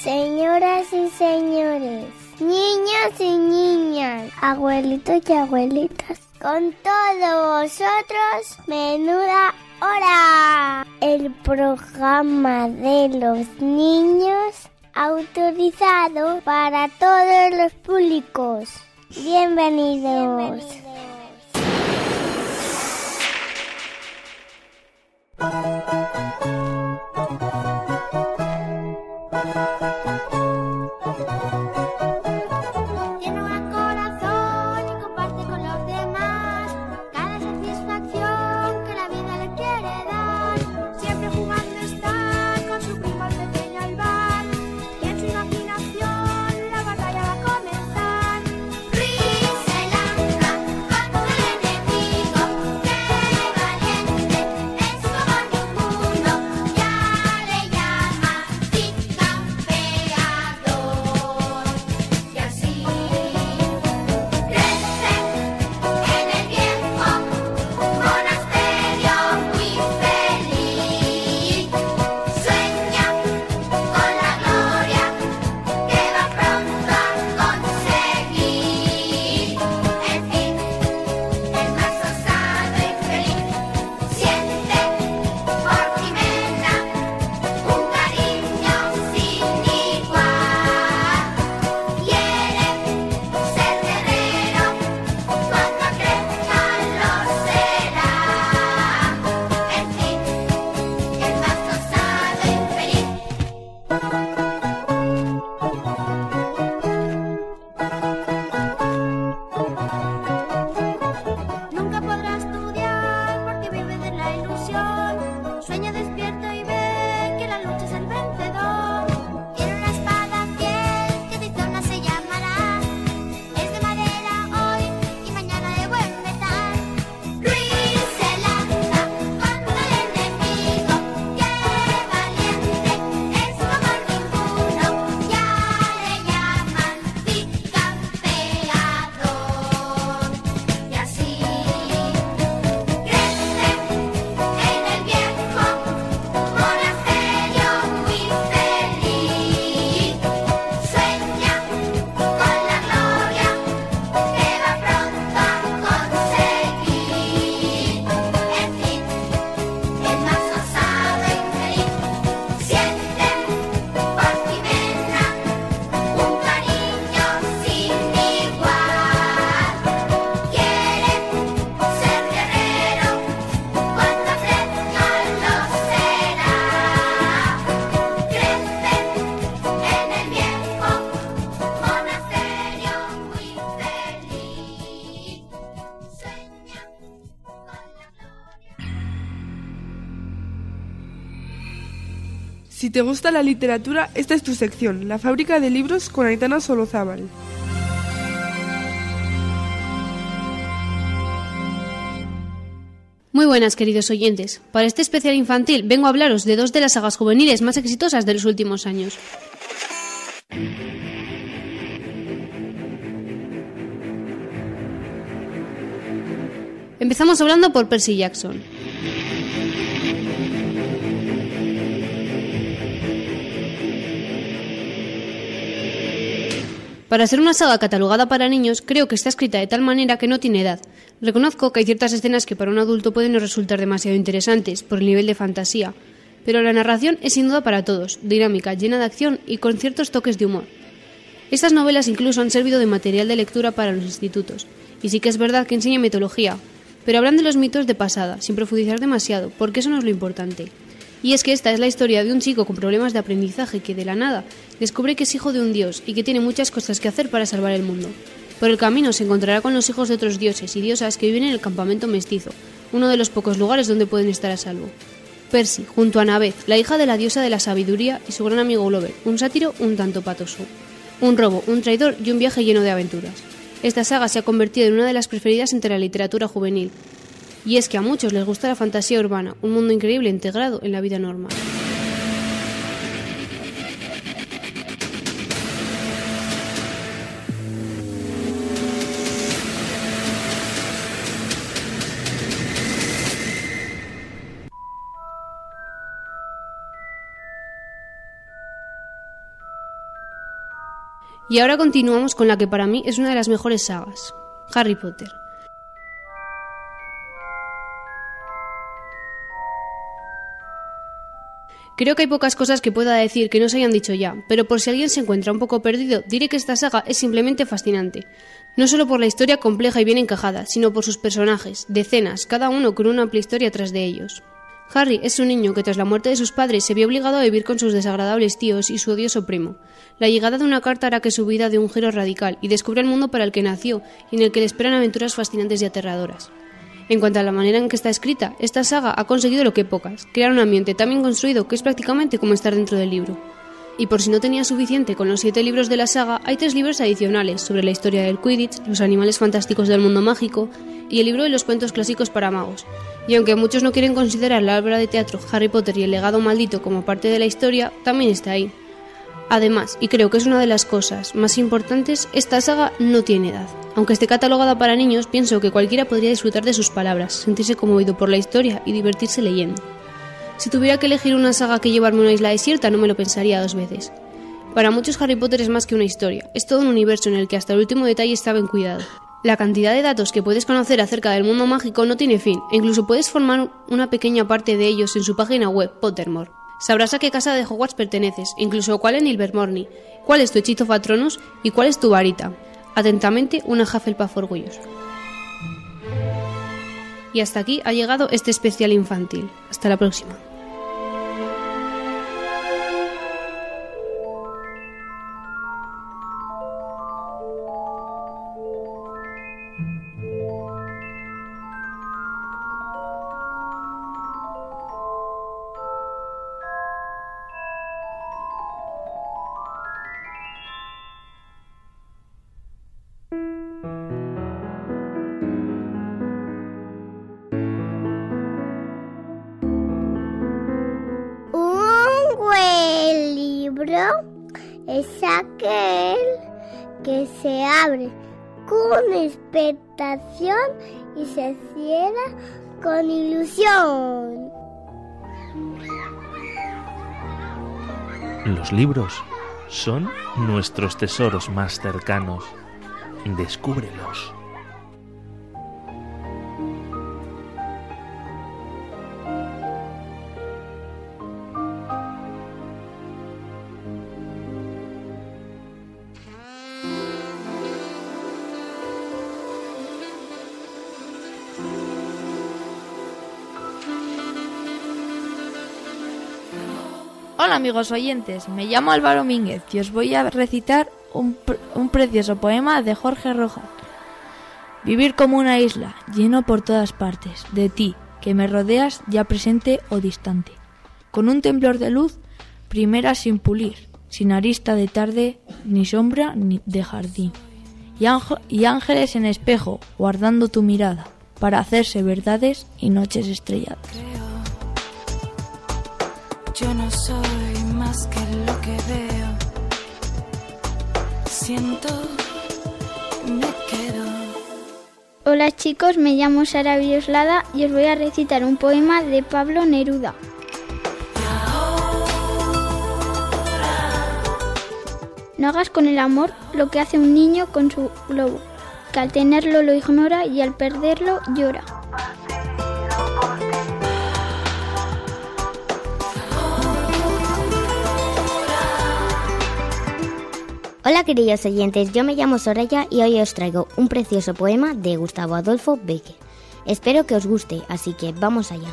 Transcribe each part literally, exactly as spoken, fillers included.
Señoras y señores, niños y niñas, abuelitos y abuelitas, con todos vosotros, Menuda Hora, el programa de los niños autorizado para todos los públicos. Bienvenidos. Bienvenidos. Si te gusta la literatura, esta es tu sección, La Fábrica de Libros con Aitana Solozábal. Muy buenas, queridos oyentes. Para este especial infantil vengo a hablaros de dos de las sagas juveniles más exitosas de los últimos años. Empezamos hablando por Percy Jackson. Para ser una saga catalogada para niños, creo que está escrita de tal manera que no tiene edad. Reconozco que hay ciertas escenas que para un adulto pueden no resultar demasiado interesantes por el nivel de fantasía, pero la narración es sin duda para todos, dinámica, llena de acción y con ciertos toques de humor. Estas novelas incluso han servido de material de lectura para los institutos, y sí que es verdad que enseñan mitología, pero hablan de los mitos de pasada, sin profundizar demasiado, porque eso no es lo importante. Y es que esta es la historia de un chico con problemas de aprendizaje que de la nada descubre que es hijo de un dios y que tiene muchas cosas que hacer para salvar el mundo. Por el camino se encontrará con los hijos de otros dioses y diosas que viven en el campamento mestizo, uno de los pocos lugares donde pueden estar a salvo. Percy, junto a Annabeth, la hija de la diosa de la sabiduría, y su gran amigo Glover, un sátiro un tanto patoso. Un robo, un traidor y un viaje lleno de aventuras. Esta saga se ha convertido en una de las preferidas entre la literatura juvenil. Y es que a muchos les gusta la fantasía urbana, un mundo increíble integrado en la vida normal. Y ahora continuamos con la que para mí es una de las mejores sagas, Harry Potter. Creo que hay pocas cosas que pueda decir que no se hayan dicho ya, pero por si alguien se encuentra un poco perdido, diré que esta saga es simplemente fascinante. No solo por la historia compleja y bien encajada, sino por sus personajes, decenas, cada uno con una amplia historia tras de ellos. Harry es un niño que tras la muerte de sus padres se vio obligado a vivir con sus desagradables tíos y su odioso primo. La llegada de una carta hará que su vida dé un giro radical y descubra el mundo para el que nació y en el que le esperan aventuras fascinantes y aterradoras. En cuanto a la manera en que está escrita, esta saga ha conseguido lo que pocas, crear un ambiente tan bien construido que es prácticamente como estar dentro del libro. Y por si no tenía suficiente con los siete libros de la saga, hay tres libros adicionales sobre la historia del Quidditch, los animales fantásticos del mundo mágico y el libro de los cuentos clásicos para magos. Y aunque muchos no quieren considerar la obra de teatro Harry Potter y el legado maldito como parte de la historia, también está ahí. Además, y creo que es una de las cosas más importantes, esta saga no tiene edad. Aunque esté catalogada para niños, pienso que cualquiera podría disfrutar de sus palabras, sentirse conmovido por la historia y divertirse leyendo. Si tuviera que elegir una saga que llevarme a una isla desierta, no me lo pensaría dos veces. Para muchos Harry Potter es más que una historia, es todo un universo en el que hasta el último detalle está bien cuidado. La cantidad de datos que puedes conocer acerca del mundo mágico no tiene fin, e incluso puedes formar una pequeña parte de ellos en su página web, Pottermore. Sabrás a qué casa de Hogwarts perteneces, incluso cuál en Ilvermorny, cuál es tu hechizo Patronus y cuál es tu varita. Atentamente, una Hufflepuff orgullosa. Y hasta aquí ha llegado este especial infantil. Hasta la próxima. Es aquel que se abre con expectación y se cierra con ilusión. Los libros son nuestros tesoros más cercanos. Descúbrelos. Hola amigos oyentes, me llamo Álvaro Mínguez y os voy a recitar un, pr- un precioso poema de Jorge Rojas. Vivir como una isla, lleno por todas partes, de ti, que me rodeas ya presente o distante. Con un temblor de luz, primera sin pulir, sin arista de tarde, ni sombra ni de jardín. Y, ángel, y ángeles en espejo, guardando tu mirada, para hacerse verdades y noches estrelladas. Yo no soy más que lo que veo. Siento, me quedo. Hola chicos, me llamo Sara Villoslada y os voy a recitar un poema de Pablo Neruda. No hagas con el amor lo que hace un niño con su globo, que al tenerlo lo ignora y al perderlo llora. Hola queridos oyentes, yo me llamo Soraya y hoy os traigo un precioso poema de Gustavo Adolfo Bécquer. Espero que os guste, así que vamos allá.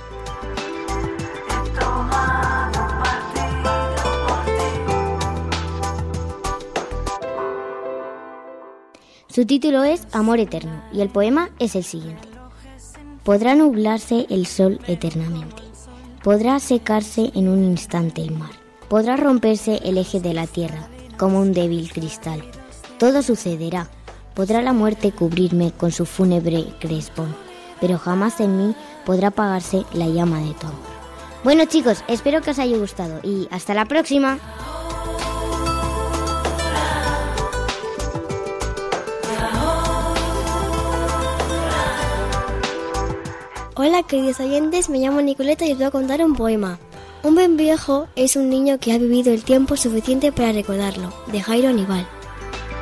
Su título es Amor Eterno y el poema es el siguiente. Podrá nublarse el sol eternamente, podrá secarse en un instante el mar, podrá romperse el eje de la tierra como un débil cristal. Todo sucederá, podrá la muerte cubrirme con su fúnebre crespón, pero jamás en mí podrá apagarse la llama de tu amor. Bueno chicos, espero que os haya gustado y hasta la próxima. Hola queridos oyentes, me llamo Nicoleta y os voy a contar un poema. Un buen viejo es un niño que ha vivido el tiempo suficiente para recordarlo, de Jairo Nival.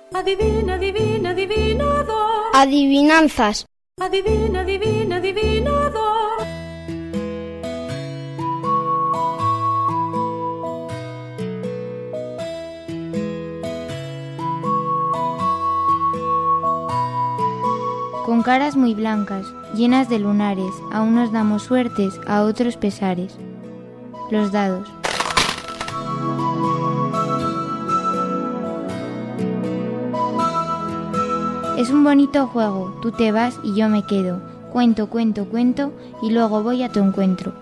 Adivina, adivina, adivinador. Adivinanzas. Adivina, adivina, adivinador. Con caras muy blancas, llenas de lunares, a unos damos suertes, a otros pesares. Los dados. Es un bonito juego, tú te vas y yo me quedo. Cuento, cuento, cuento y luego voy a tu encuentro.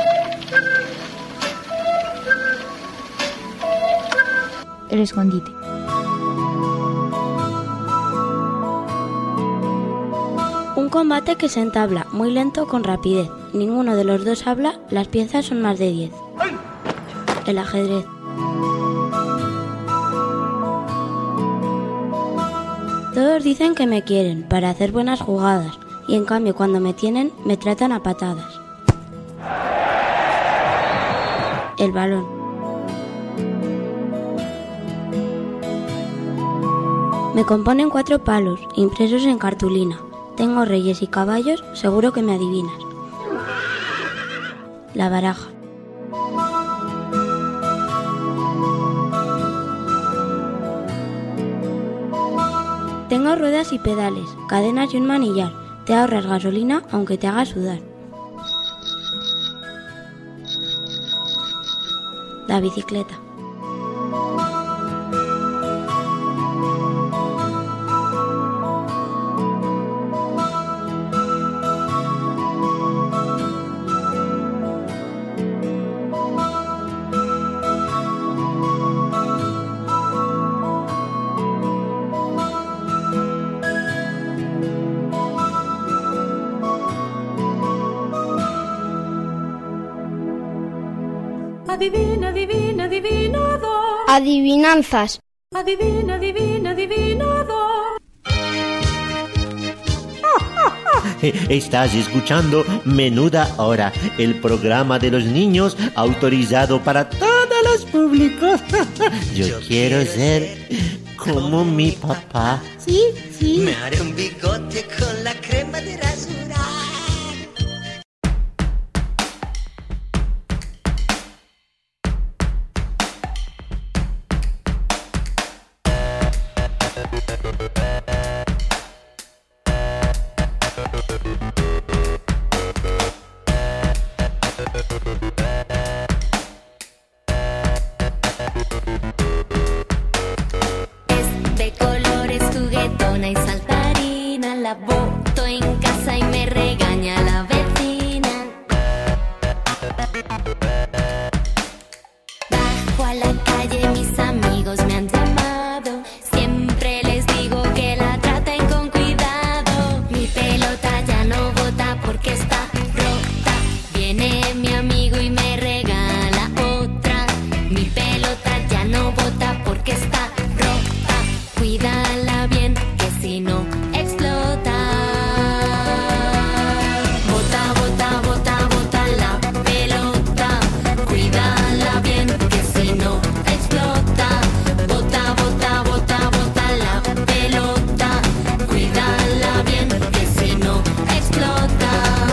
El escondite. Un combate que se entabla muy lento con rapidez. Ninguno de los dos habla, las piezas son más de diez. El ajedrez. Todos dicen que me quieren para hacer buenas jugadas y en cambio cuando me tienen me tratan a patadas. El balón. Me componen cuatro palos impresos en cartulina. Tengo reyes y caballos, seguro que me adivinas. La baraja. Tengo ruedas y pedales, cadenas y un manillar. Te ahorras gasolina aunque te haga sudar. La bicicleta. Adivina, adivina, adivinador. Adivinanzas. Adivina, adivina, adivinador. Estás escuchando Menuda Hora, el programa de los niños autorizado para todos los públicos. Yo, Yo quiero ser como mi papá. Sí, sí. Me haré un bigote con la crema de rasurar. Es de colores juguetona y saltarina, la boto en casa y me regaña la vecina. Bajo a la calle, mis amigos me han llamado, siempre les digo que la traten con cuidado. Mi pelota ya no bota porque está rota, viene mi amigo y me regala otra. Mi pelota ya no bota porque está rota, cuídala bien que si no explota. Bota, bota, bota, bota la pelota, cuídala bien que si no explota. Bota, bota, bota, bota la pelota, cuídala bien que si no explota.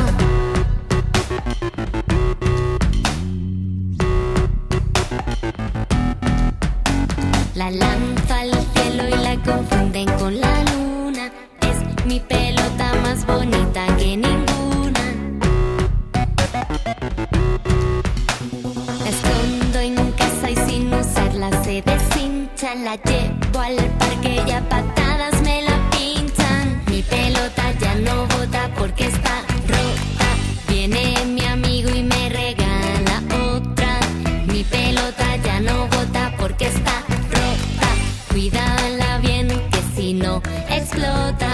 La lanza al cielo y la confunden con la luna. Es mi pelota más bonita que ninguna. La escondo en casa y sin usarla se deshincha. La llevo al parque y a patadas me la pinchan. Mi pelota ya no bota porque está rota, viene mi amigo y me regala otra. Mi pelota ya no bota porque está rota, cuídala bien que si no explota.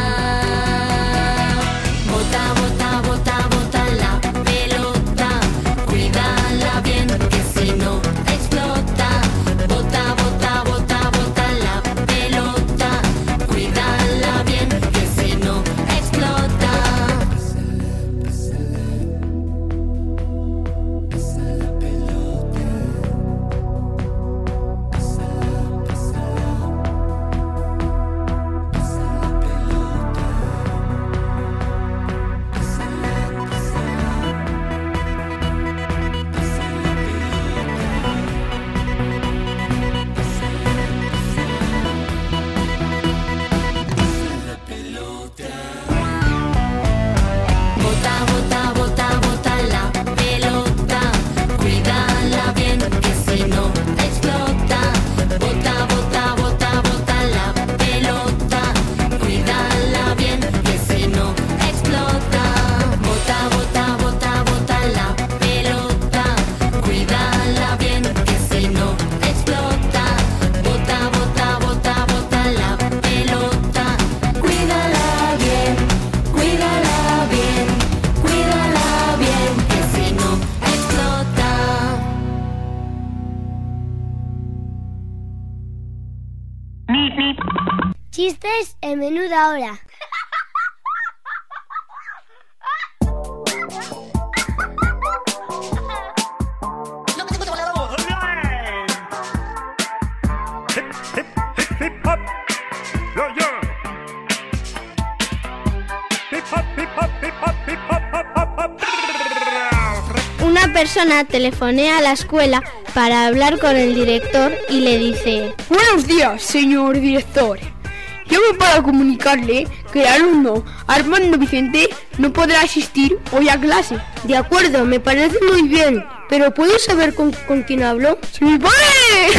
Bota, bota, bota, bota la pelota, cuídala bien que si no explota. Bota, bota, bota, bota la pelota, cuídala bien que si no explota. Chistes en Menuda Hora. Una persona telefonea a la escuela para hablar con el director y le dice: Buenos días, señor director. Llamo para comunicarle que el alumno Armando Vicente no podrá asistir hoy a clase. De acuerdo, me parece muy bien, pero ¿puedo saber con, con quién hablo? ¡Sí, mi padre!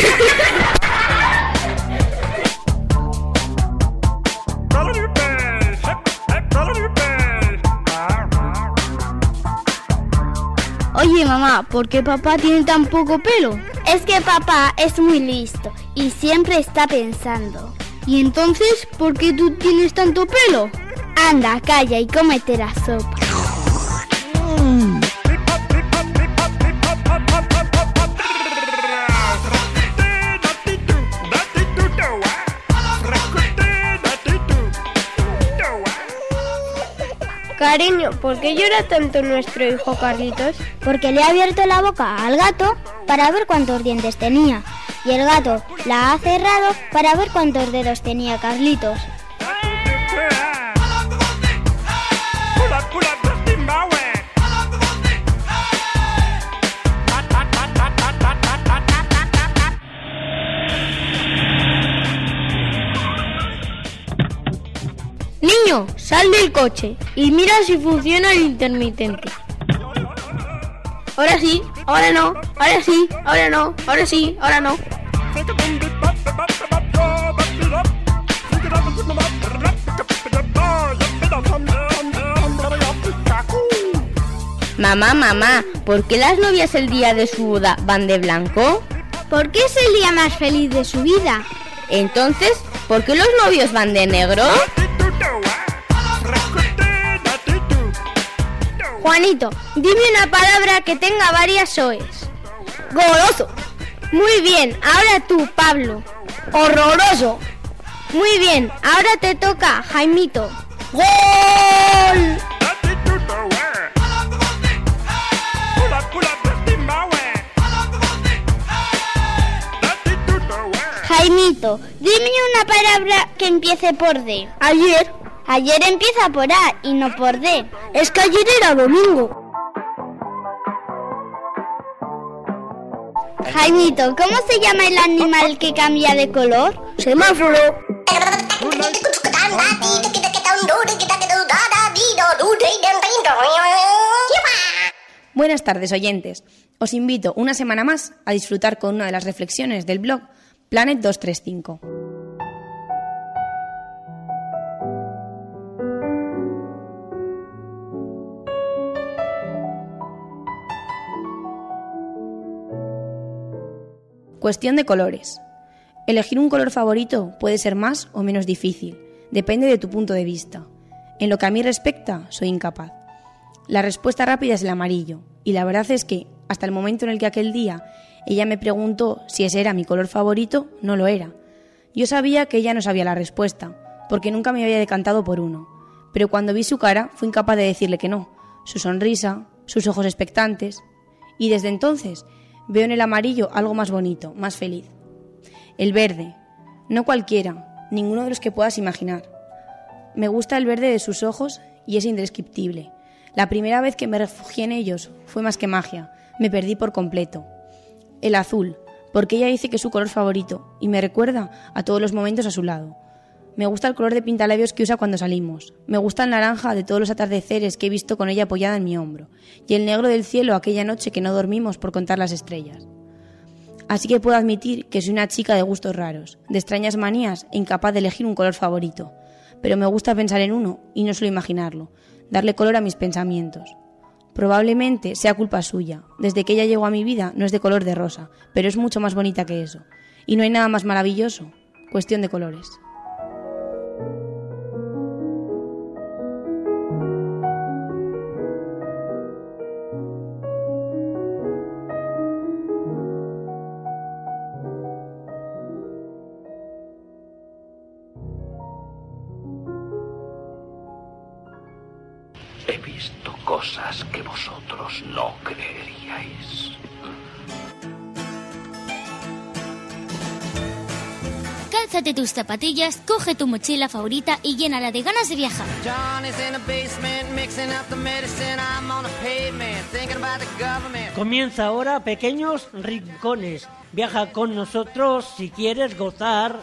Oye, mamá, ¿por qué papá tiene tan poco pelo? Es que papá es muy listo y siempre está pensando. ¿Y entonces por qué tú tienes tanto pelo? Anda, calla y cómete la sopa. Mm. Cariño, ¿por qué llora tanto nuestro hijo Carlitos? Porque le ha abierto la boca al gato para ver cuántos dientes tenía. Y el gato la ha cerrado para ver cuántos dedos tenía Carlitos. Niño, sal del coche y mira si funciona el intermitente. Ahora sí, ahora no, ahora sí, ahora no, ahora sí, ahora no. Mamá, mamá, ¿por qué las novias el día de su boda van de blanco? Porque es el día más feliz de su vida. Entonces, ¿por qué los novios van de negro? Juanito, dime una palabra que tenga varias oes. Goloso. Muy bien, ahora tú, Pablo. Horroroso. Muy bien, ahora te toca, Jaimito. ¡Gol! Jaimito, dime una palabra que empiece por D. Ayer. Ayer empieza por A y no por D. Es que ayer era domingo. Jaimito, ¿cómo se llama el animal que cambia de color? Semáforo. Buenas tardes, oyentes. Os invito una semana más a disfrutar con una de las reflexiones del blog Planet doscientos treinta y cinco. Cuestión de colores. Elegir un color favorito puede ser más o menos difícil, depende de tu punto de vista. En lo que a mí respecta, soy incapaz. La respuesta rápida es el amarillo, y la verdad es que, hasta el momento en el que aquel día ella me preguntó si ese era mi color favorito, no lo era. Yo sabía que ella no sabía la respuesta, porque nunca me había decantado por uno, pero cuando vi su cara fui incapaz de decirle que no, su sonrisa, sus ojos expectantes, y desde entonces veo en el amarillo algo más bonito, más feliz. El verde, no cualquiera, ninguno de los que puedas imaginar. Me gusta el verde de sus ojos y es indescriptible. La primera vez que me refugié en ellos fue más que magia, me perdí por completo. El azul, porque ella dice que es su color favorito y me recuerda a todos los momentos a su lado. Me gusta el color de pintalabios que usa cuando salimos. Me gusta el naranja de todos los atardeceres que he visto con ella apoyada en mi hombro. Y el negro del cielo aquella noche que no dormimos por contar las estrellas. Así que puedo admitir que soy una chica de gustos raros, de extrañas manías e incapaz de elegir un color favorito. Pero me gusta pensar en uno y no solo imaginarlo, darle color a mis pensamientos. Probablemente sea culpa suya. Desde que ella llegó a mi vida no es de color de rosa, pero es mucho más bonita que eso. Y no hay nada más maravilloso. Cuestión de colores. visto cosas que vosotros no creeríais. Cálzate tus zapatillas, coge tu mochila favorita y llénala de ganas de viajar. Comienza ahora Pequeños Rincones. Viaja con nosotros si quieres gozar.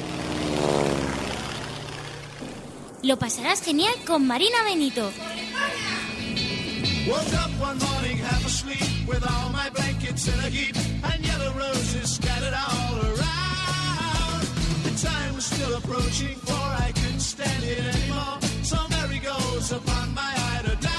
Lo pasarás genial con Marina Benito. Woke up one morning half asleep with all my blankets in a heap and yellow roses scattered all around. The time was still approaching for I couldn't stand it anymore. So Mary goes upon my eider down.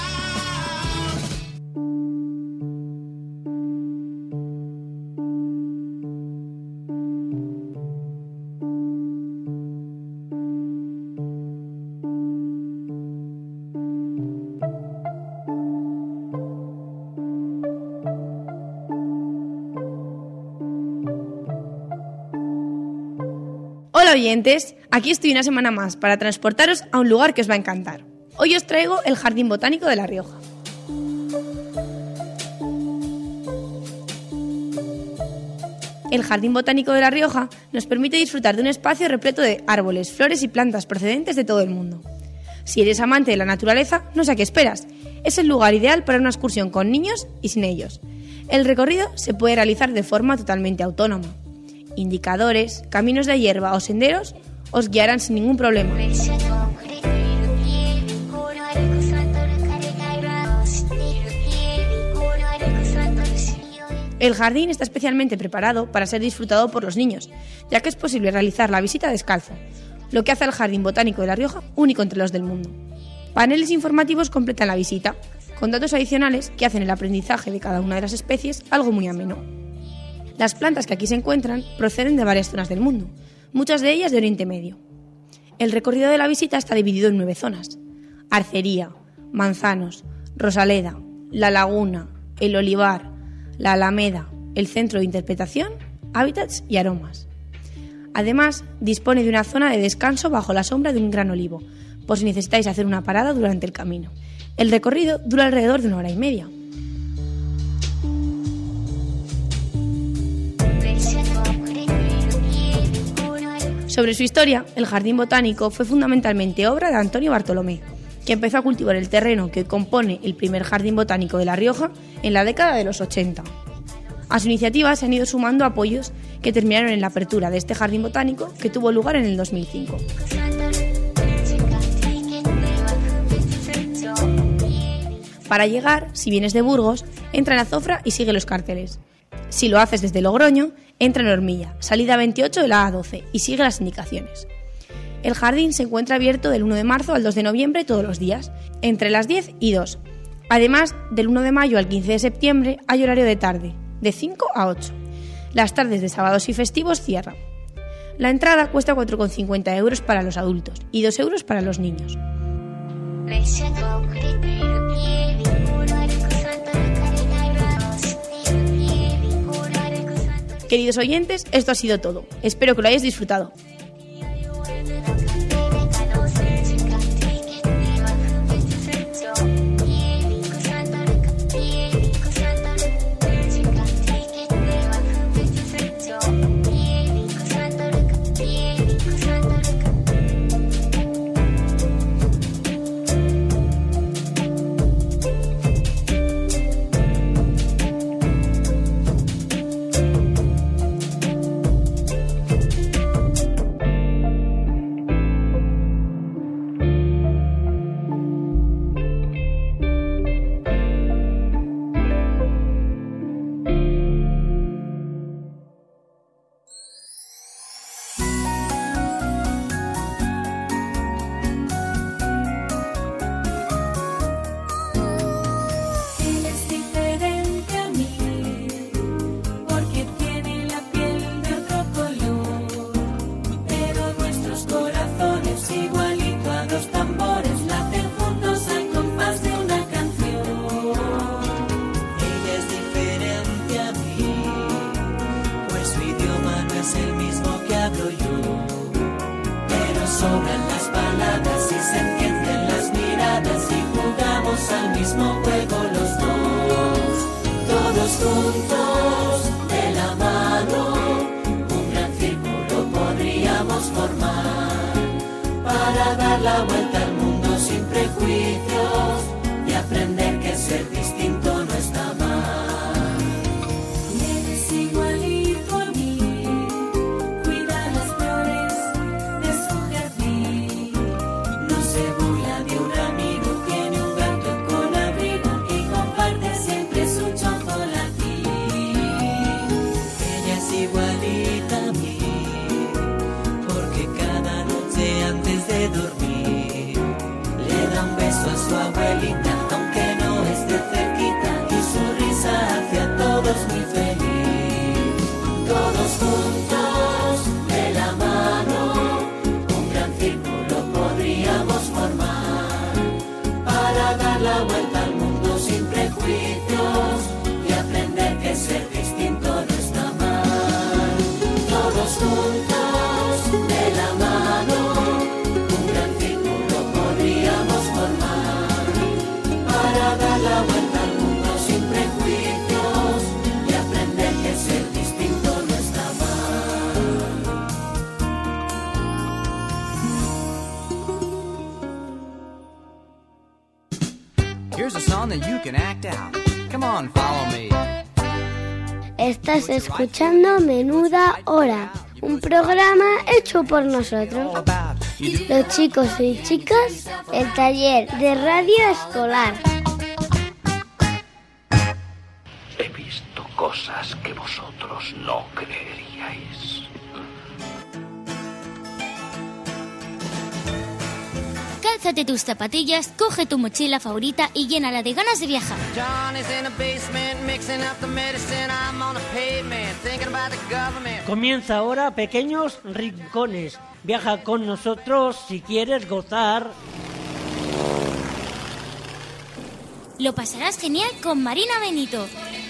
Hola oyentes, aquí estoy una semana más para transportaros a un lugar que os va a encantar. Hoy os traigo el Jardín Botánico de La Rioja. El Jardín Botánico de La Rioja nos permite disfrutar de un espacio repleto de árboles, flores y plantas procedentes de todo el mundo. Si eres amante de la naturaleza, no sé a qué esperas. Es el lugar ideal para una excursión con niños y sin ellos. El recorrido se puede realizar de forma totalmente autónoma. Indicadores, caminos de hierba o senderos os guiarán sin ningún problema. El jardín está especialmente preparado para ser disfrutado por los niños, ya que es posible realizar la visita descalzo, lo que hace al Jardín Botánico de La Rioja único entre los del mundo. Paneles informativos completan la visita, con datos adicionales que hacen el aprendizaje de cada una de las especies algo muy ameno. Las plantas que aquí se encuentran proceden de varias zonas del mundo, muchas de ellas de Oriente Medio. El recorrido de la visita está dividido en nueve zonas: Arcería, Manzanos, Rosaleda, La Laguna, El Olivar, La Alameda, el Centro de Interpretación, Hábitats y Aromas. Además, dispone de una zona de descanso bajo la sombra de un gran olivo, por si necesitáis hacer una parada durante el camino. El recorrido dura alrededor de una hora y media. Sobre su historia, el Jardín Botánico fue fundamentalmente obra de Antonio Bartolomé, que empezó a cultivar el terreno que compone el primer Jardín Botánico de La Rioja en la década de los ochenta. A su iniciativa se han ido sumando apoyos que terminaron en la apertura de este Jardín Botánico, que tuvo lugar en el dos mil cinco. Para llegar, si vienes de Burgos, entra en Azofra y sigue los carteles. Si lo haces desde Logroño, entra en Hormilla, salida veintiocho de la A doce, y sigue las indicaciones. El jardín se encuentra abierto del uno de marzo al dos de noviembre todos los días, entre las diez y dos. Además, del uno de mayo al quince de septiembre hay horario de tarde, de cinco a ocho. Las tardes de sábados y festivos cierran. La entrada cuesta cuatro con cincuenta euros para los adultos y dos euros para los niños. Queridos oyentes, esto ha sido todo. Espero que lo hayáis disfrutado. sobran las palabras y se entienden las miradas y jugamos al mismo juego los dos, todos juntos de la mano, un gran círculo podríamos formar para dar la vuelta al mundo sin prejuicios y aprender que ser distinto no está mal. Eres igualito a mí, cuida las flores de su jardín, no se burla de un amigo, tiene un gato con abrigo y comparte siempre su chocolatín. Ella es igualita a mí, porque cada noche antes de dormir le da un beso a su abuelita, aunque no esté cerquita, y su risa hace a todos muy feliz. Todos juntos de la mano, un gran círculo podríamos formar para dar la vuelta al mundo sin prejuicios y aprender que ser distinto no está mal. Todos juntos de la mano, un gran círculo podríamos formar para dar la vuelta al mundo sin prejuicios y aprender que ser distinto no está mal. Here's a song that you can act out. Come on, follow me. Estás escuchando Menuda Hora, un programa hecho por nosotros, los chicos y chicas, el taller de radio escolar. He visto cosas que vosotros no creeríais. Cálzate tus zapatillas, coge tu mochila favorita y llénala de ganas de viajar. Comienza ahora Pequeños Rincones. Viaja con nosotros si quieres gozar. Lo pasarás genial con Marina Benito.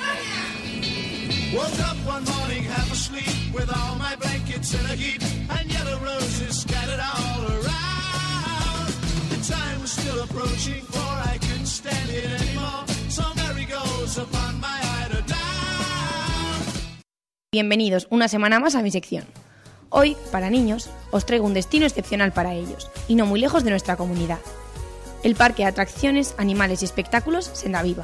Woke up one morning half asleep with all my blankets in a heap and yellow roses scattered all around. The time was still approaching for I couldn't stand it anymore. So Mary goes upon my eider down. Bienvenidos una semana más a mi sección. Hoy, para niños, os traigo un destino excepcional para ellos, y no muy lejos de nuestra comunidad. El Parque de Atracciones, Animales y Espectáculos Senda Viva.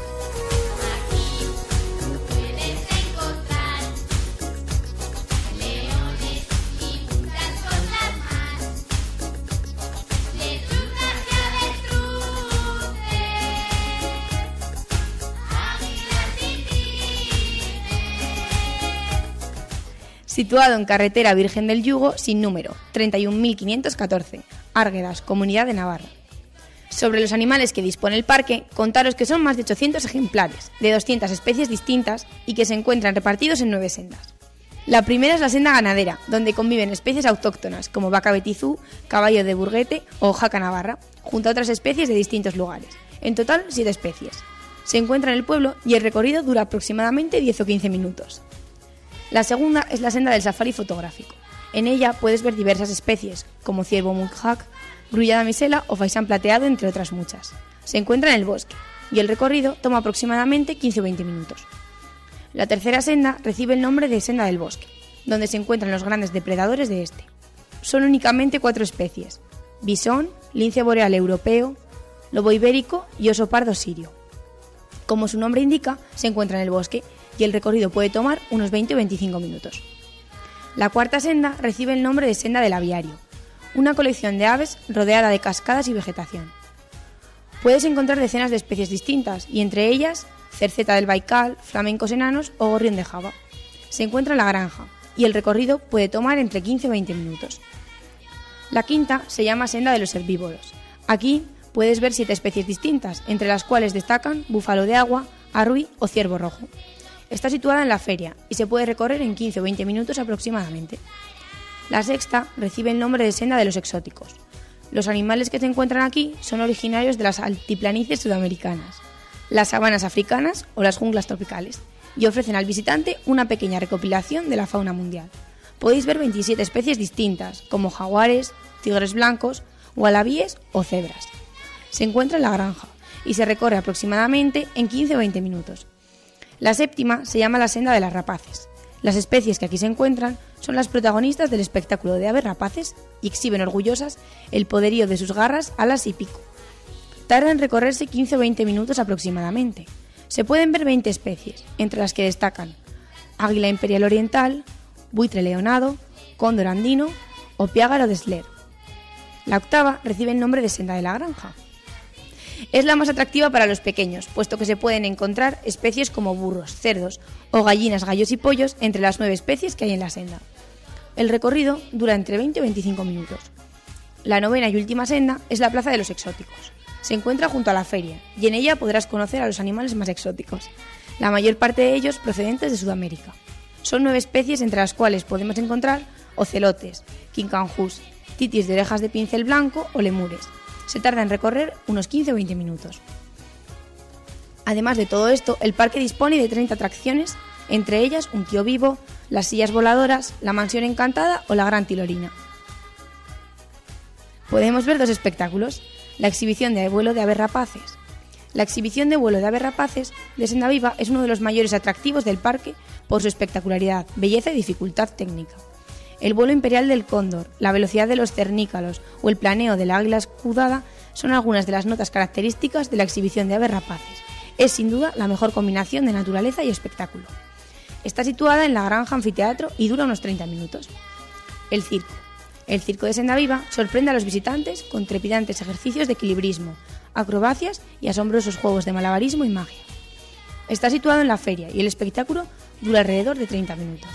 Situado en carretera Virgen del Yugo, sin número, treinta y un mil quinientos catorce, Árguedas, Comunidad de Navarra. Sobre los animales que dispone el parque, contaros que son más de ochocientos ejemplares, de doscientas especies distintas y que se encuentran repartidos en nueve sendas. La primera es la senda ganadera, donde conviven especies autóctonas como vaca betizú, caballo de burguete o jaca navarra, junto a otras especies de distintos lugares. En total, siete especies. Se encuentra en el pueblo y el recorrido dura aproximadamente diez o quince minutos. La segunda es la senda del safari fotográfico. En ella puedes ver diversas especies, como ciervo mudhak, grulla damisela o faisán plateado, entre otras muchas. Se encuentra en el bosque, y el recorrido toma aproximadamente quince o veinte minutos. La tercera senda recibe el nombre de Senda del Bosque, donde se encuentran los grandes depredadores de este. Son únicamente cuatro especies: bisón, lince boreal europeo, lobo ibérico y oso pardo sirio. Como su nombre indica, se encuentra en el bosque, y el recorrido puede tomar unos veinte o veinticinco minutos. La cuarta senda recibe el nombre de Senda del Aviario, una colección de aves rodeada de cascadas y vegetación. Puedes encontrar decenas de especies distintas, y entre ellas cerceta del Baikal, flamencos enanos o gorrión de Java. Se encuentra en la granja, y el recorrido puede tomar entre quince o veinte minutos. La quinta se llama Senda de los Herbívoros. Aquí puedes ver siete especies distintas, entre las cuales destacan búfalo de agua, arrui o ciervo rojo. Está situada en la feria y se puede recorrer en quince o veinte minutos aproximadamente. La sexta recibe el nombre de Senda de los Exóticos. Los animales que se encuentran aquí son originarios de las altiplanicies sudamericanas, las sabanas africanas o las junglas tropicales, y ofrecen al visitante una pequeña recopilación de la fauna mundial. Podéis ver veintisiete especies distintas, como jaguares, tigres blancos, wallabies o cebras. Se encuentra en la granja y se recorre aproximadamente en quince o veinte minutos. La séptima se llama la senda de las rapaces. Las especies que aquí se encuentran son las protagonistas del espectáculo de aves rapaces y exhiben orgullosas el poderío de sus garras, alas y pico. Tarda en recorrerse quince o veinte minutos aproximadamente. Se pueden ver veinte especies, entre las que destacan águila imperial oriental, buitre leonado, cóndor andino o piágaro de Sler. La octava recibe el nombre de senda de la granja. Es la más atractiva para los pequeños, puesto que se pueden encontrar especies como burros, cerdos o gallinas, gallos y pollos entre las nueve especies que hay en la senda. El recorrido dura entre veinte o veinticinco minutos. La novena y última senda es la Plaza de los Exóticos. Se encuentra junto a la feria y en ella podrás conocer a los animales más exóticos, la mayor parte de ellos procedentes de Sudamérica. Son nueve especies entre las cuales podemos encontrar ocelotes, quincanjús, titis de orejas de pincel blanco o lemures. Se tarda en recorrer unos quince o veinte minutos. Además de todo esto, el parque dispone de treinta atracciones, entre ellas un tío vivo, las sillas voladoras, la mansión encantada o la gran tilorina. Podemos ver dos espectáculos: la exhibición de vuelo de aves rapaces. La exhibición de vuelo de aves rapaces de Senda Viva es uno de los mayores atractivos del parque por su espectacularidad, belleza y dificultad técnica. El vuelo imperial del cóndor, la velocidad de los cernícalos o el planeo de la águila escudada son algunas de las notas características de la exhibición de aves rapaces. Es sin duda la mejor combinación de naturaleza y espectáculo. Está situada en la granja anfiteatro y dura unos treinta minutos. El circo. El circo de Senda Viva sorprende a los visitantes con trepidantes ejercicios de equilibrismo, acrobacias y asombrosos juegos de malabarismo y magia. Está situado en la feria y el espectáculo dura alrededor de treinta minutos.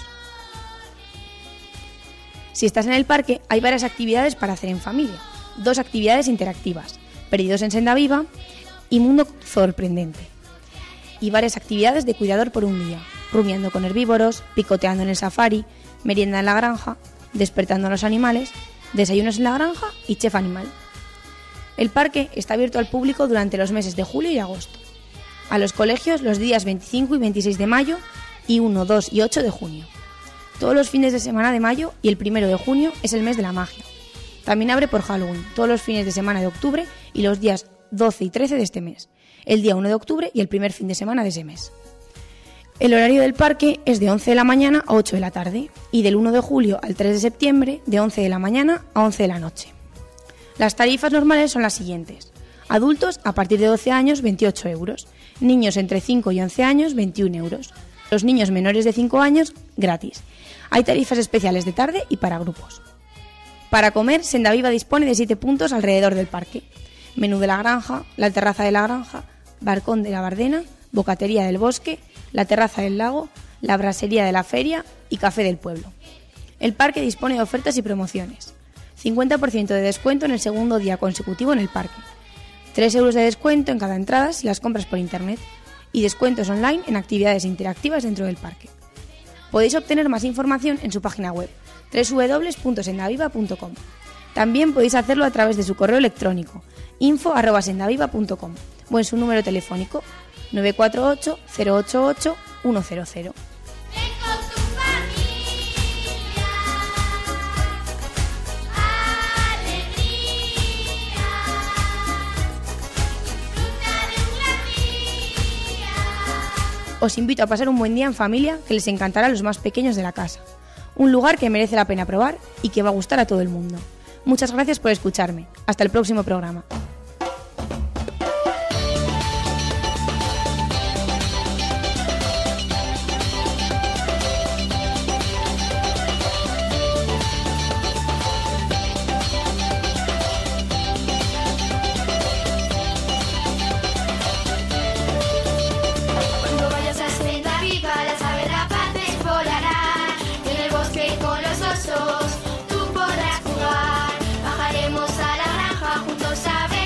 Si estás en el parque, hay varias actividades para hacer en familia. Dos actividades interactivas: Perdidos en Senda Viva y Mundo Sorprendente. Y varias actividades de cuidador por un día: rumiando con herbívoros, picoteando en el safari, merienda en la granja, despertando a los animales, desayunos en la granja y chef animal. El parque está abierto al público durante los meses de julio y agosto. A los colegios los días veinticinco y veintiséis de mayo y uno, dos y ocho de junio. Todos los fines de semana de mayo y el primero de junio es el mes de la magia. También abre por Halloween, todos los fines de semana de octubre y los días doce y trece de este mes, el día uno de octubre y el primer fin de semana de ese mes. El horario del parque es de once de la mañana a ocho de la tarde y del uno de julio al tres de septiembre de once de la mañana a once de la noche. Las tarifas normales son las siguientes: adultos a partir de doce años veintiocho euros, niños entre cinco y once años veintiún euros, los niños menores de cinco años gratis. Hay tarifas especiales de tarde y para grupos. Para comer, Senda Viva dispone de siete puntos alrededor del parque: menú de la granja, la terraza de la granja, balcón de la Bardena, bocatería del bosque, la terraza del lago, la brasería de la feria y café del pueblo. El parque dispone de ofertas y promociones: cincuenta por ciento de descuento en el segundo día consecutivo en el parque, tres euros de descuento en cada entrada si las compras por internet y descuentos online en actividades interactivas dentro del parque. Podéis obtener más información en su página web doble u doble u doble u punto sendaviva punto com. También podéis hacerlo a través de su correo electrónico info arroba sendaviva punto com o en su número telefónico nueve cuatro ocho, cero ocho ocho, uno cero cero. Os invito a pasar un buen día en familia, que les encantará a los más pequeños de la casa. Un lugar que merece la pena probar y que va a gustar a todo el mundo. Muchas gracias por escucharme. Hasta el próximo programa. Tú podrás jugar, bajaremos a la granja juntos a ver.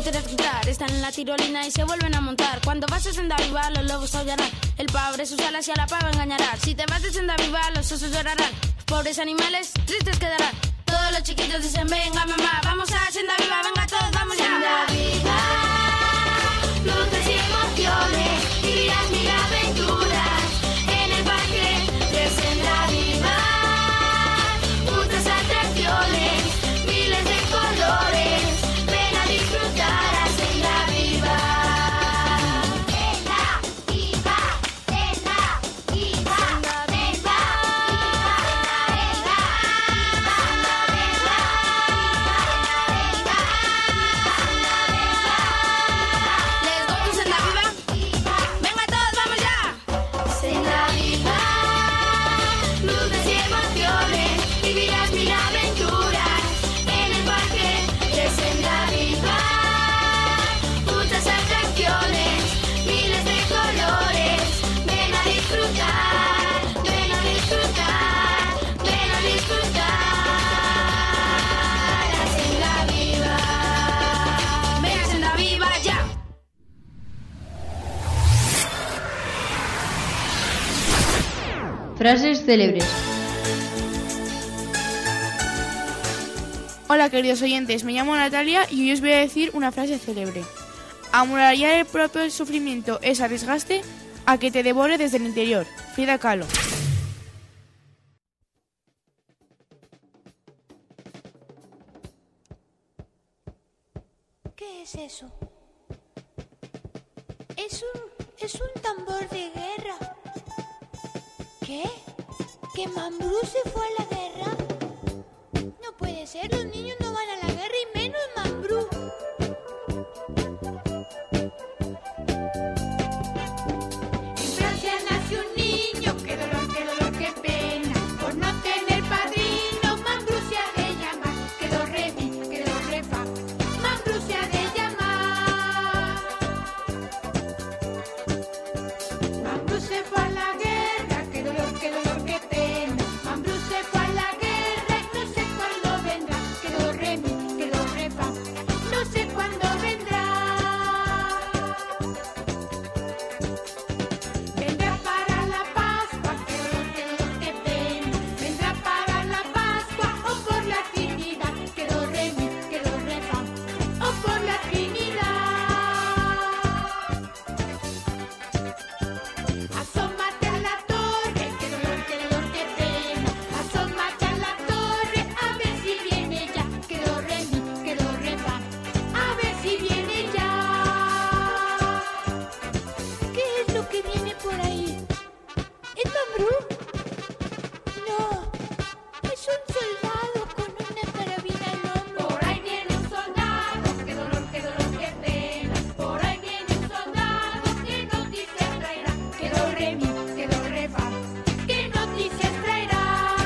quieres gritar. Están en la tirolina y se vuelven a montar. Cuando vas a senda viva, los lobos aullarán. El pavo abre sus alas y a la pava engañará. Si te vas de senda viva, los osos llorarán. Pobres animales, tristes quedarán. Todos los chiquitos dicen, venga mamá, vamos a senda viva, venga todos, vamos ya. Senda viva, luces y emociones, vivirás mil aventuras en el parque de Senda Viva. Muchas atracciones, miles de colores, ven a disfrutar a Senda Viva. Senda Viva, Senda Viva, Senda Viva, Les go to Senda Viva. Venga todos, vamos ya. Senda Viva, luces y emociones, vivirás mil aventuras en el parque de Senda Viva. Muchas atracciones, miles de colores, ven a disfrutar, ven a disfrutar, ven a disfrutar a Senda Viva. Ven a Senda Viva ya. Frases célebres. Hola queridos oyentes, me llamo Natalia y hoy os voy a decir una frase célebre. Amurallar el propio sufrimiento es arriesgaste a que te devore desde el interior. Frida Kahlo. ¿Qué es eso? Es un, es un tambor de guerra. ¿Qué? ¿Que Mambrú se fue a la guerra? No puede ser, los niños no van a la guerra y menos Mambrú. En Francia nació un niño, qué dolor, qué dolor, qué pena. Por no tener padrino, Mambrú se ha de llamar. Qué do re mi, qué do re fa. Mambrú se ha de llamar. Mambrú se fue a la guerra, qué dolor, qué dolor, qué pena. Mambrú se fue a la guerra y no sé cuándo vendrá. Qué do re mi, qué do re fa. No sé cuándo vendrá. Vendrá para la Pascua, qué dolor, qué dolor, qué pena. Vendrá para la Pascua o por la Trinidad, qué do re mi, qué do re fa. O por la Trinidad. Asómate a la torre, qué dolor, qué dolor, qué pena. Asómate a la torre, a ver si viene ya, qué do re mi, qué do re fa. A ver si viene ya. ¿Qué es lo que viene por ahí? ¿Es Mambrú? No, es un soldado con una carabina al hombro. Por ahí viene un soldado, qué dolor, qué dolor, qué pena. Por ahí viene un soldado, qué noticias traerá. Qué do re mi, qué do re fa. Qué noticias traerá.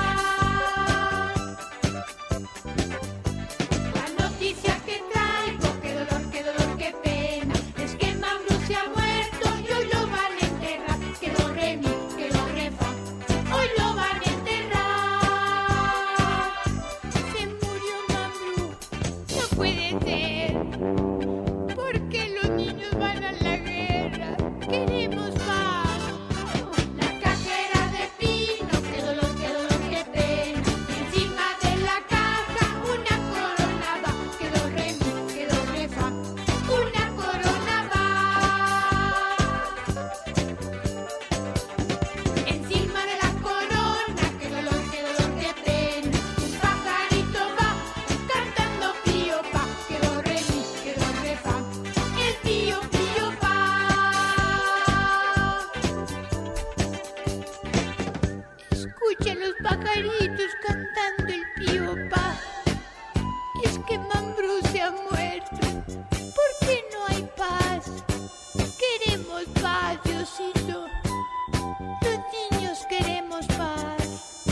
La noticia que traigo, qué dolor, qué dolor, qué pena. Es que Mambrú se ha muerto y hoy lo van a enterrar. Qué do re mi, qué do re fa. Hoy lo van a enterrar. Se murió Mambrú. No puede ser. ¿Por qué los niños van a la guerra? Queremos paz. La cajera de pino, qué dolor, qué dolor, qué pena. Encima de la caja una corona va. Qué do re mi, qué do re fa. Una corona va. Encima de la corona, qué dolor, qué dolor, qué pena. Un pajarito va cantando pío pa. Qué do re mi, qué do re fa. El pío, pío pa. Escucha los pajaritos cantando el pío pa. Es que Mambrú se ha muerto. ¿Por qué no hay paz? Queremos paz, Diosito. Los niños queremos paz.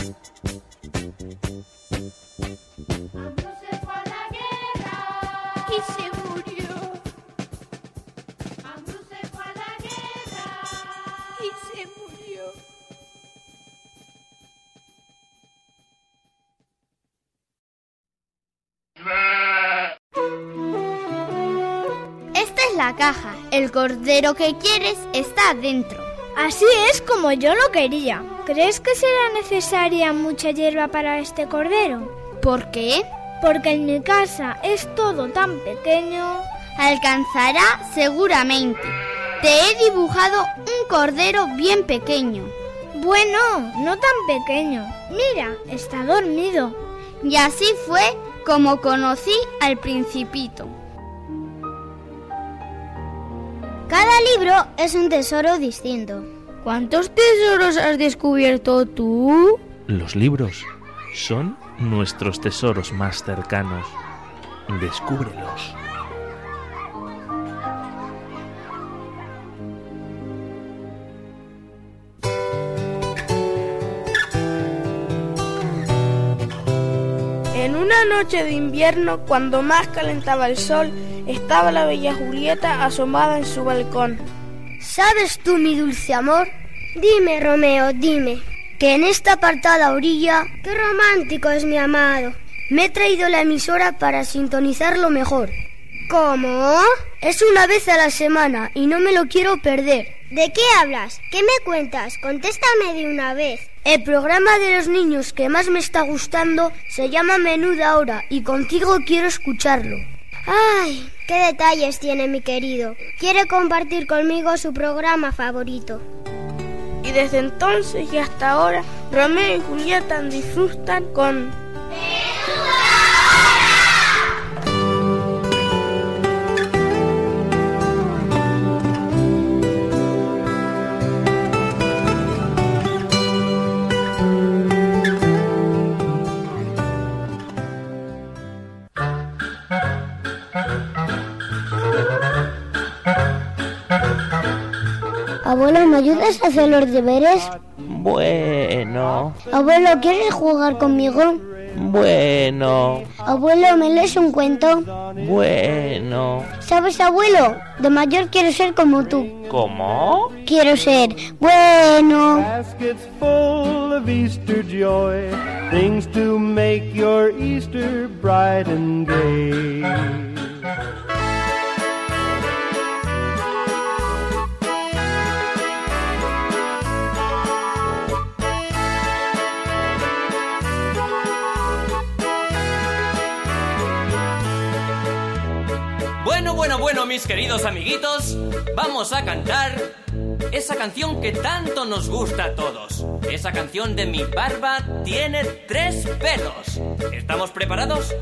Mambrú se fue a la guerra. Y se murió. Mambrú se fue a la guerra. Y se murió. la caja. El cordero que quieres está dentro. Así es como yo lo quería. ¿Crees que será necesaria mucha hierba para este cordero? ¿Por qué? Porque en mi casa es todo tan pequeño. Alcanzará seguramente. Te he dibujado un cordero bien pequeño. Bueno, no tan pequeño. Mira, está dormido. Y así fue como conocí al Principito. Cada libro es un tesoro distinto. ¿Cuántos tesoros has descubierto tú? Los libros son nuestros tesoros más cercanos. Descúbrelos. En una noche de invierno, cuando más calentaba el sol, estaba la bella Julieta asomada en su balcón. ¿Sabes tú, mi dulce amor? Dime, Romeo, dime, que en esta apartada orilla, qué romántico es mi amado. Me he traído la emisora para sintonizarlo mejor. ¿Cómo? Es una vez a la semana y no me lo quiero perder. ¿De qué hablas? ¿Qué me cuentas? Contéstame de una vez. El programa de los niños que más me está gustando se llama Menuda Hora y contigo quiero escucharlo. ¡Ay! ¡Qué detalles tiene mi querido! Quiere compartir conmigo su programa favorito. Y desde entonces y hasta ahora, Romeo y Julieta disfrutan con... Abuelo, ¿me ayudas a hacer los deberes? Bueno. Abuelo, ¿quieres jugar conmigo? Bueno. Abuelo, ¿me lees un cuento? Bueno. ¿Sabes, abuelo? De mayor quiero ser como tú. ¿Cómo? Quiero ser bueno. Baskets full of Easter joy, things to make your Easter bright and gay. Bueno, bueno, bueno, mis queridos amiguitos, vamos a cantar esa canción que tanto nos gusta a todos. Esa canción de Mi barba tiene tres pelos. ¿Estamos preparados?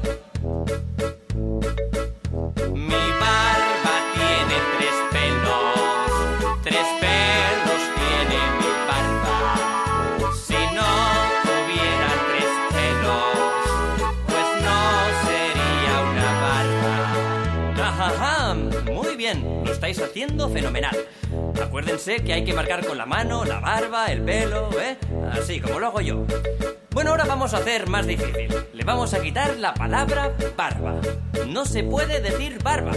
Mi barba tiene tres pelos, tres pelos tiene mi barba. Si no tuviera tres pelos, pues no sería una barba. ¡Ajá! Muy bien, lo estáis haciendo fenomenal. Acuérdense que hay que marcar con la mano, la barba, el pelo, ¿eh? Así como lo hago yo. Bueno, ahora vamos a hacer más difícil. Le vamos a quitar la palabra barba. No se puede decir barba.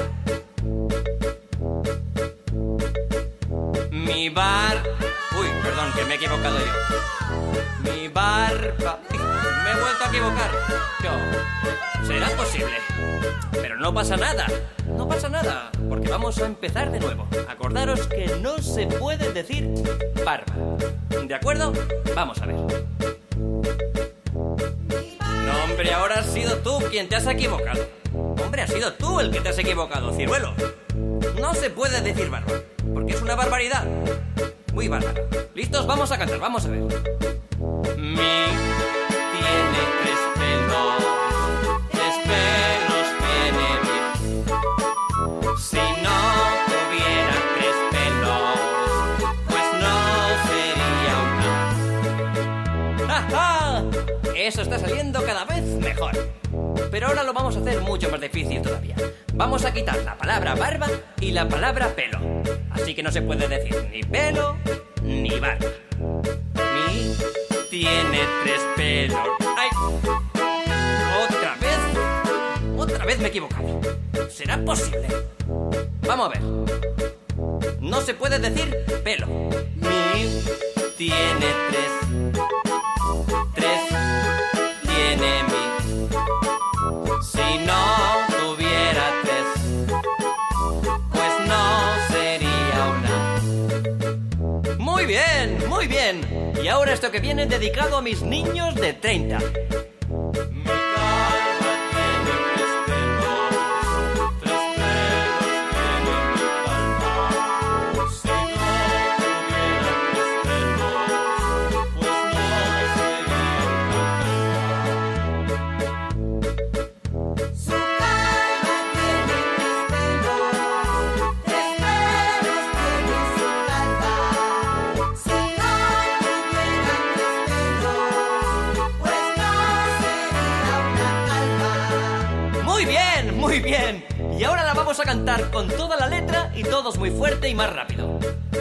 Mi bar... Uy, perdón, que me he equivocado yo. Mi barba... Me he vuelto a equivocar. Yo... ¿Será posible? Pero no pasa nada. No pasa nada, porque vamos a empezar de nuevo. Acordaros que no se puede decir barba. ¿De acuerdo? Vamos a ver. No, hombre, ahora has sido tú quien te has equivocado. Hombre, has sido tú el que te has equivocado, ciruelo. No se puede decir barba, porque es una barbaridad. Muy bárbara. ¿Listos? Vamos a cantar, vamos a ver. Mi tiene tres pelos, tres pelos tiene mi. Si no tuviera tres pelos, pues no sería una. ¡Ja, ja! Eso está saliendo cada vez mejor. Pero ahora lo vamos a hacer mucho más difícil todavía. Vamos a quitar la palabra barba y la palabra pelo. Así que no se puede decir ni pelo ni barba. Mi tiene tres pelos. ¡Ay! Otra vez. Otra vez me he equivocado. ¿Será posible? Vamos a ver. No se puede decir pelo. Mi tiene tres. Tres tiene mi. Si no tuviera tres, pues no ahora esto que viene dedicado a mis niños de treinta. Muy bien, y ahora la vamos a cantar con toda la letra y todos muy fuerte y más rápido.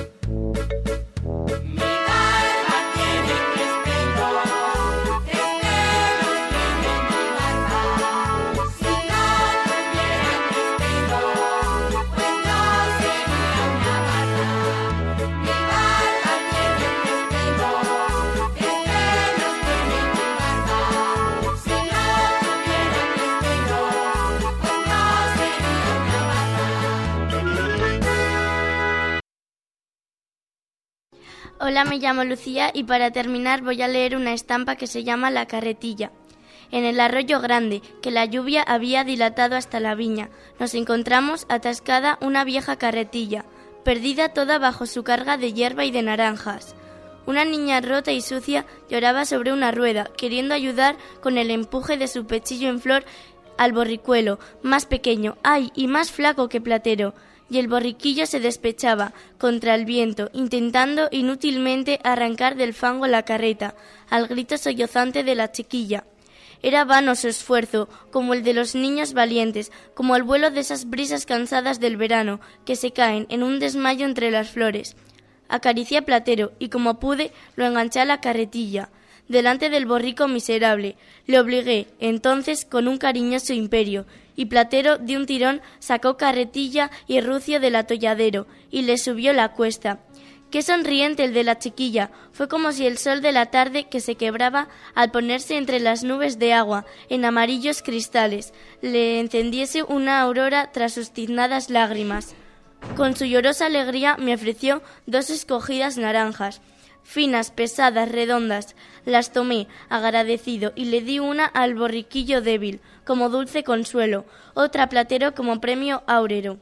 Hola, me llamo Lucía y para terminar voy a leer una estampa que se llama La carretilla. En el arroyo grande, que la lluvia había dilatado hasta la viña, nos encontramos atascada una vieja carretilla, perdida toda bajo su carga de hierba y de naranjas. Una niña rota y sucia lloraba sobre una rueda, queriendo ayudar con el empuje de su pechillo en flor al borricuelo, más pequeño, ay, y más flaco que Platero. Y el borriquillo se despechaba contra el viento, intentando inútilmente arrancar del fango la carreta, al grito sollozante de la chiquilla. Era vano su esfuerzo, como el de los niños valientes, como el vuelo de esas brisas cansadas del verano, que se caen en un desmayo entre las flores. Acaricié a Platero, y como pude, lo enganché a la carretilla, delante del borrico miserable. Le obligué, entonces, con un cariñoso imperio, y Platero de un tirón sacó carretilla y rucio del atolladero y le subió la cuesta. Qué sonriente el de la chiquilla, fue como si el sol de la tarde que se quebraba al ponerse entre las nubes de agua en amarillos cristales le encendiese una aurora tras sus tiznadas lágrimas. Con su llorosa alegría me ofreció dos escogidas naranjas, finas, pesadas, redondas. Las tomé, agradecido, y le di una al borriquillo débil, como dulce consuelo, otra a Platero como premio áureo.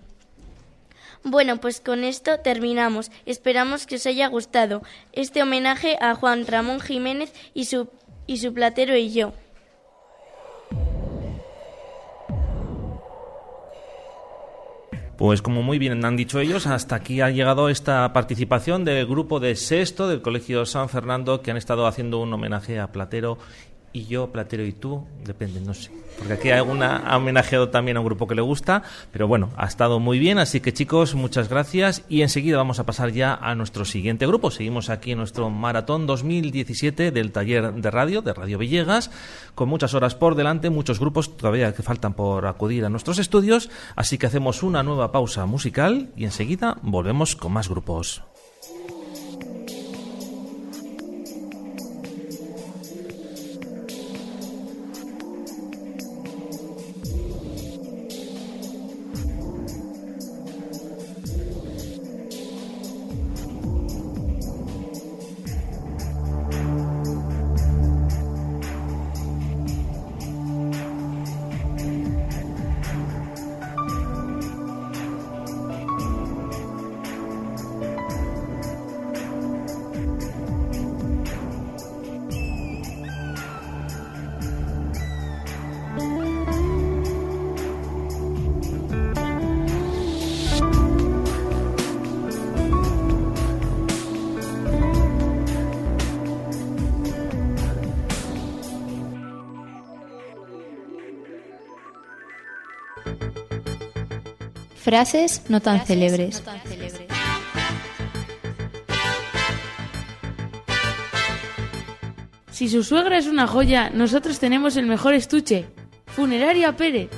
Bueno, pues con esto terminamos. Esperamos que os haya gustado este homenaje a Juan Ramón Jiménez y su, y su Platero y yo. Pues como muy bien han dicho ellos, hasta aquí ha llegado esta participación del grupo de sexto del Colegio San Fernando, que han estado haciendo un homenaje a Platero y yo, Platero y tú, depende, no sé, porque aquí hay alguna ha homenajeado también a un grupo que le gusta, pero bueno, ha estado muy bien, así que chicos, muchas gracias y enseguida vamos a pasar ya a nuestro siguiente grupo. Seguimos aquí en nuestro Maratón dos mil diecisiete del taller de radio, de Radio Villegas, con muchas horas por delante, muchos grupos todavía que faltan por acudir a nuestros estudios, así que hacemos una nueva pausa musical y enseguida volvemos con más grupos. Frases no tan Frases célebres. no tan célebres. Si su suegra es una joya, nosotros tenemos el mejor estuche. Funeraria Pérez.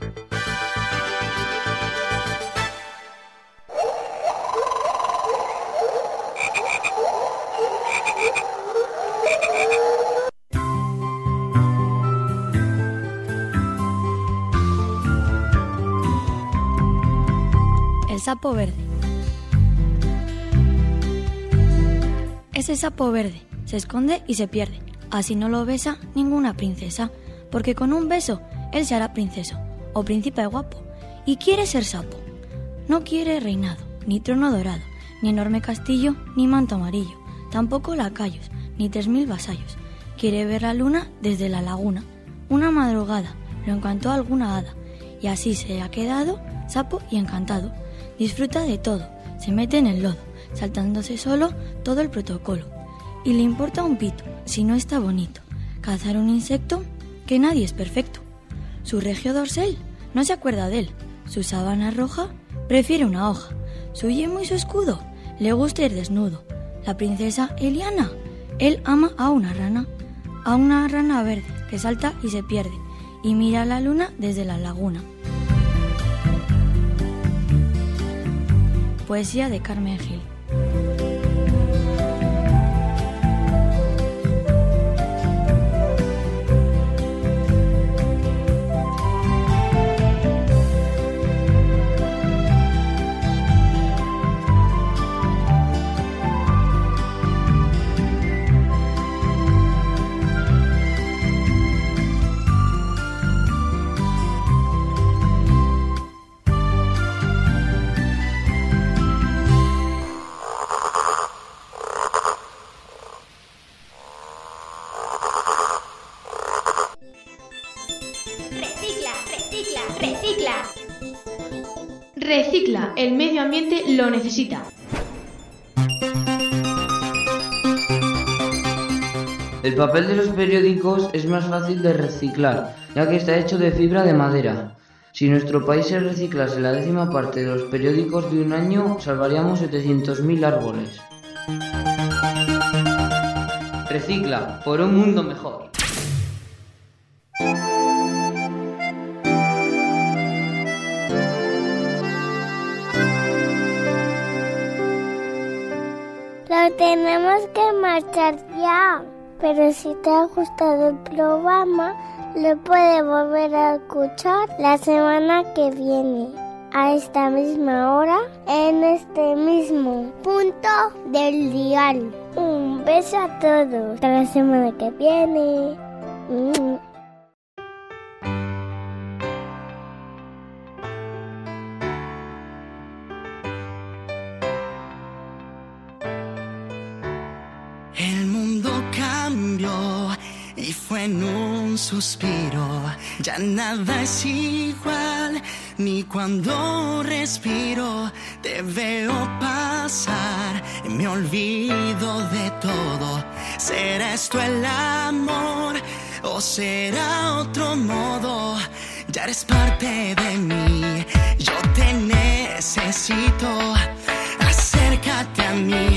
El sapo verde. Ese sapo verde se se esconde y se pierde. Así no lo besa ninguna princesa, porque con un beso él se hará princeso o príncipe guapo y quiere ser sapo. No quiere reinado, ni trono dorado, ni enorme castillo, ni manto amarillo, tampoco lacayos, ni tres mil vasallos. Quiere ver la luna desde la laguna. Una madrugada lo encantó alguna hada, y así se ha quedado sapo y encantado. Disfruta de todo, se mete en el lodo, saltándose solo todo el protocolo. Y le importa un pito si no está bonito. Cazar un insecto, que nadie es perfecto. Su regio dorsal no se acuerda de él. Su sábana roja prefiere una hoja. Su yemo y su escudo le gusta ir desnudo. La princesa Eliana, él ama a una rana, a una rana verde que salta y se pierde y mira la luna desde la laguna. Poesía de Carmen Gil. Recicla, el medio ambiente lo necesita. El papel de los periódicos es más fácil de reciclar, ya que está hecho de fibra de madera. Si nuestro país se reciclase la décima parte de los periódicos de un año, salvaríamos setecientos mil árboles. Recicla, por un mundo mejor. Pero tenemos que marchar ya. Pero si te ha gustado el programa, lo puedes volver a escuchar la semana que viene, a esta misma hora, en este mismo punto del dial. Un beso a todos. Hasta la semana que viene. Mm. El mundo cambió y fue en un suspiro. Ya nada es igual, ni cuando respiro. Te veo pasar y me olvido de todo. ¿Será esto el amor o será otro modo? Ya eres parte de mí, yo te necesito. Acércate a mí.